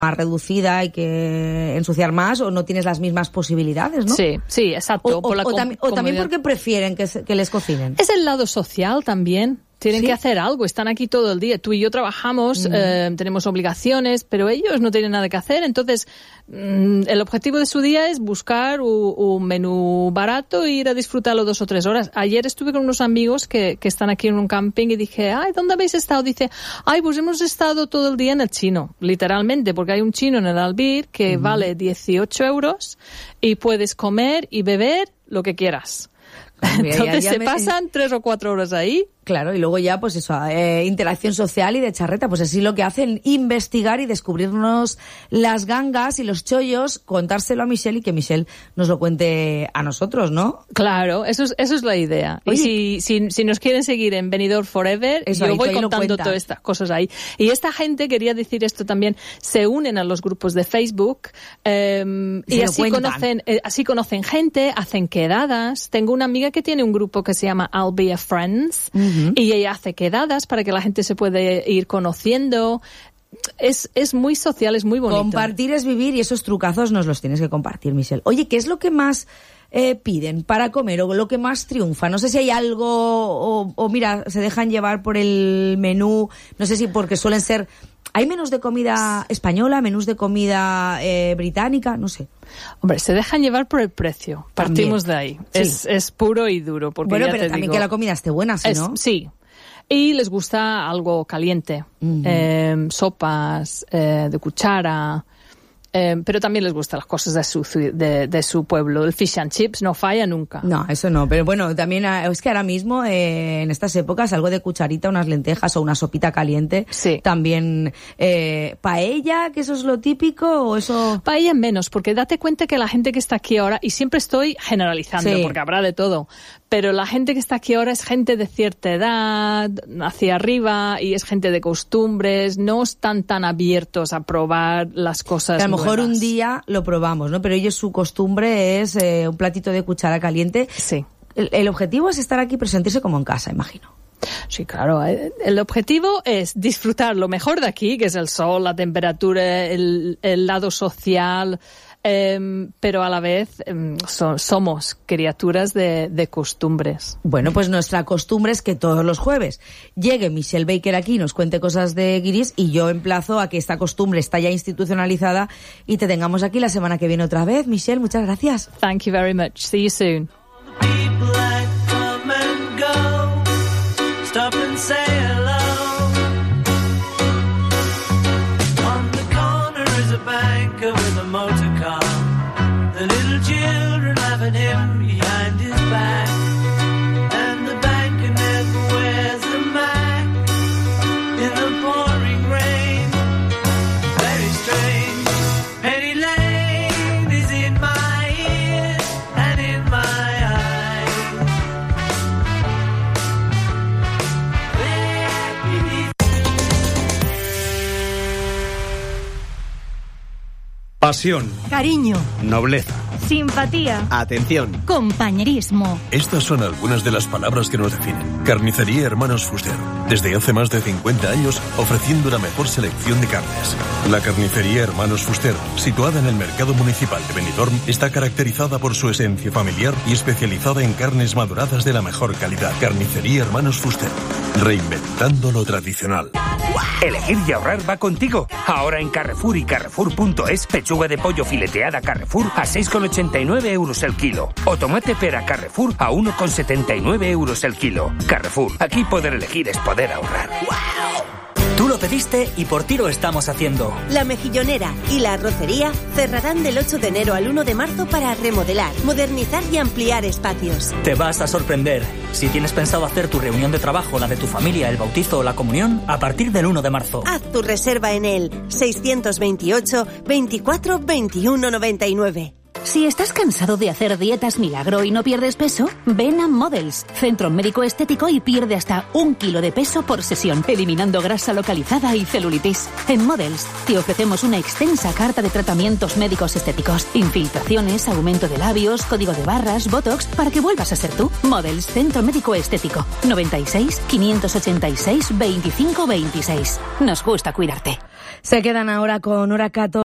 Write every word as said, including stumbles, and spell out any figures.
más reducida, hay que ensuciar más, o no tienes las mismas posibilidades, ¿no? Sí, sí, exacto. O, por la o, o, com- tam- o también porque prefieren que, se, que les cocinen. Es el lado social también. Tienen ¿Sí? que hacer algo, están aquí todo el día. Tú y yo trabajamos, mm. eh, tenemos obligaciones, pero ellos no tienen nada que hacer. Entonces, mm, el objetivo de su día es buscar un, un menú barato e ir a disfrutarlo dos o tres horas. Ayer estuve con unos amigos que, que están aquí en un camping y dije, ay, ¿dónde habéis estado? Dice, ay, pues hemos estado todo el día en el chino, literalmente, porque hay un chino en el Albir que mm. vale dieciocho euros y puedes comer y beber lo que quieras. Entonces ya, ya, ya se me... pasan tres o cuatro horas ahí. Claro, y luego ya, pues eso, eh, interacción social y de charreta. Pues así lo que hacen, investigar y descubrirnos las gangas y los chollos, contárselo a Michelle y que Michelle nos lo cuente a nosotros, ¿no? Claro, eso es, eso es la idea. Oye, y si, si, si nos quieren seguir en Benidorm Forever, eso, yo voy contando todas estas cosas ahí. Y esta gente, quería decir esto también, se unen a los grupos de Facebook eh, y así conocen, eh, así conocen gente, hacen quedadas. Tengo una amiga que tiene un grupo que se llama I'll Be a Friends. Mm. Y ella hace quedadas para que la gente se puede ir conociendo. Es, es muy social, es muy bonito. Compartir es vivir y esos trucazos nos los tienes que compartir, Michelle. Oye, ¿qué es lo que más eh, piden para comer o lo que más triunfa? No sé si hay algo o, o mira, se dejan llevar por el menú. No sé si porque suelen ser... ¿Hay menús de comida española, menús de comida eh, británica? No sé. Hombre, se dejan llevar por el precio. Partimos también de ahí. Sí. Es, es puro y duro. Porque bueno, ya pero te también digo, que la comida esté buena, ¿sí, no? Es, sí. Y les gusta algo caliente. Uh-huh. Eh, sopas, eh, de cuchara... Eh, pero también les gustan las cosas de su, de, de su pueblo. El fish and chips no falla nunca. No, eso no. Pero bueno, también es que ahora mismo, eh, en estas épocas, algo de cucharita, unas lentejas o una sopita caliente. Sí. También, eh, paella, que eso es lo típico, o eso... Paella menos, porque date cuenta que la gente que está aquí ahora, y siempre estoy generalizando, sí, porque habrá de todo, pero la gente que está aquí ahora es gente de cierta edad, hacia arriba, y es gente de costumbres, no están tan abiertos a probar las cosas que a lo mejor nuevas. Un día lo probamos, ¿no? Pero ellos, su costumbre es eh, un platito de cuchara caliente. Sí. El, el objetivo es estar aquí, pero sentirse como en casa, imagino. Sí, claro. El objetivo es disfrutar lo mejor de aquí, que es el sol, la temperatura, el, el lado social, eh, pero a la vez eh, so, somos criaturas de, de costumbres. Bueno, pues nuestra costumbre es que todos los jueves llegue Michelle Baker aquí y nos cuente cosas de guiris, y yo emplazo a que esta costumbre está ya institucionalizada y te tengamos aquí la semana que viene otra vez. Michelle, muchas gracias. Thank you very much. See you soon. Stop and say hello. On the corner is a banker with a motor car. The little children laugh at him behind his back. And the banker never wears a Mac in the pouring rain. Very strange. Penny Lane is in my ears and in my eyes. Pasión. Cariño. Nobleza. Simpatía. Atención. Compañerismo. Estas son algunas de las palabras que nos definen. Carnicería Hermanos Fuster. Desde hace más de cincuenta años, ofreciendo la mejor selección de carnes. La Carnicería Hermanos Fuster, situada en el Mercado Municipal de Benidorm, está caracterizada por su esencia familiar y especializada en carnes maduradas de la mejor calidad. Carnicería Hermanos Fuster. Reinventando lo tradicional. Elegir y ahorrar va contigo. Ahora en Carrefour y Carrefour punto es, pechuga de pollo fileteada Carrefour a seis con ochenta y nueve euros el kilo. O tomate pera Carrefour a uno con setenta y nueve euros el kilo. Carrefour, aquí poder elegir es poder ahorrar. ¡Wow! Tú lo pediste y por ti lo estamos haciendo. La Mejillonera y la Arrocería cerrarán del ocho de enero al uno de marzo para remodelar, modernizar y ampliar espacios. Te vas a sorprender. Si tienes pensado hacer tu reunión de trabajo, la de tu familia, el bautizo o la comunión, a partir del uno de marzo. Haz tu reserva en el seiscientos veintiocho, veinticuatro, veintiuno noventa y nueve. Si estás cansado de hacer dietas milagro y no pierdes peso, ven a Models, centro médico estético, y pierde hasta un kilo de peso por sesión, eliminando grasa localizada y celulitis. En Models te ofrecemos una extensa carta de tratamientos médicos estéticos, infiltraciones, aumento de labios, código de barras, botox, para que vuelvas a ser tú. Models, centro médico estético, noventa y seis, quinientos ochenta y seis, veinticinco veintiséis. Nos gusta cuidarte. Se quedan ahora con Hora catorce.